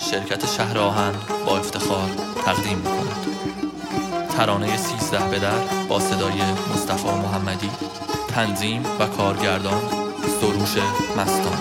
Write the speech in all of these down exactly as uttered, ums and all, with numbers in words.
شرکت شهر آهن با افتخار تقدیم می‌کند. ترانه سیزده به در با صدای مصطفی محمدی، تنظیم و کارگردان سروش مستان.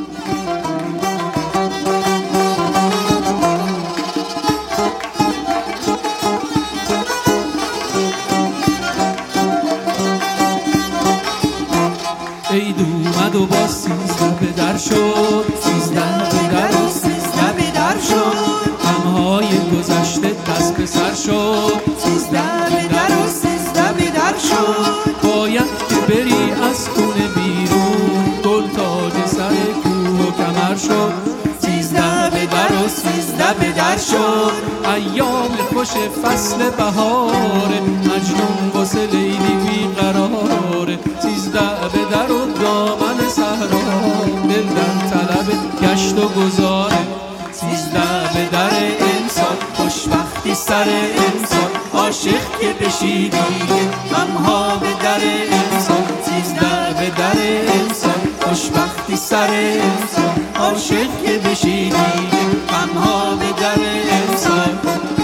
عید اومد و با سیزده به در شد، سیزده به در و سیزده به در شد، غمهای گذشته دست به سر شد، سیزده به در و سیزده به در شد. باید که بری از خونه بیرون، گل تاج سر کوه و کمر شد، سیزده به در و سیزده به در شد. ایام خوش فصل بهاره، مجنون واسه لیلی بیقراره، سیزده به در و دامن صحرا، دل در طلب گشت و گذاره. سیزده به در انسان، خوشبختی سر انسان، عاشق که بشی دیگه غمها به در انسان. سیزده به در انسان، خوشبختی سر انسان، عاشق که بشی دیگه غمها به در انسان.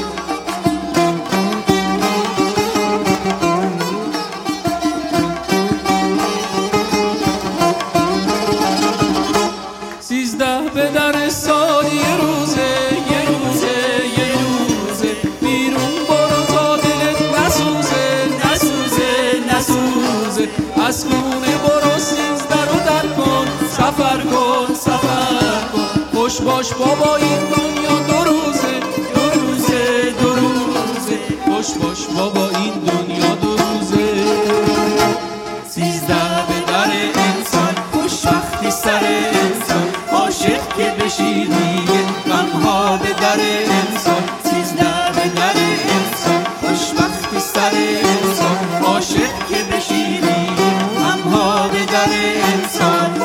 سیزده به در سال یه روزه، یه روزه، یه روزه، بیرون برو تا دلت نسوزه، نسوزه، نسوزه. از خونه برو سیزده رو در کن، سفر کن، سفر کن. خوش باش بابا این دنیا دو روزه، دو روزه، دو روزه. خوش باش بابا این دنیا دو روزه. سیزده به در انسان، خوشبختی سر انسان، عاشق که بشی دیگه غمها به در انسان. سیزده به در انسان، خوشبختی سر انسان، عاشق که بشی دیگه غمها به در انسان.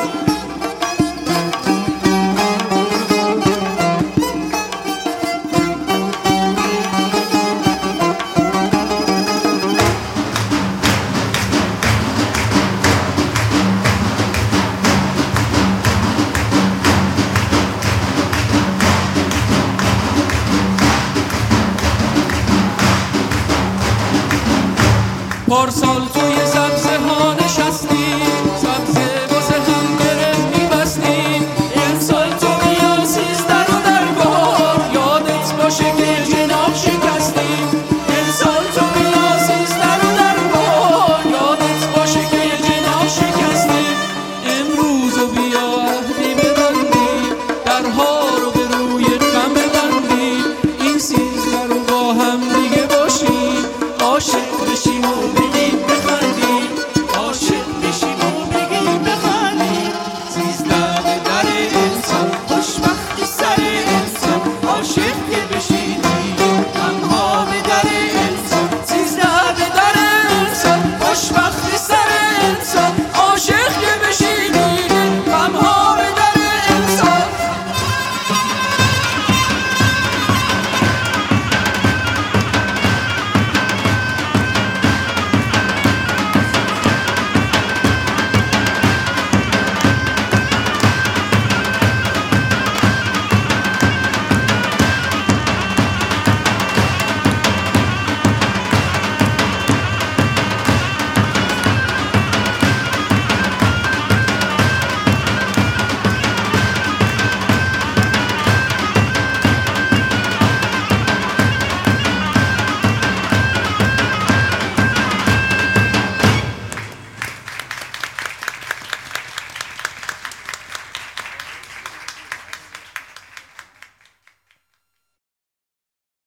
پارسال توی زمین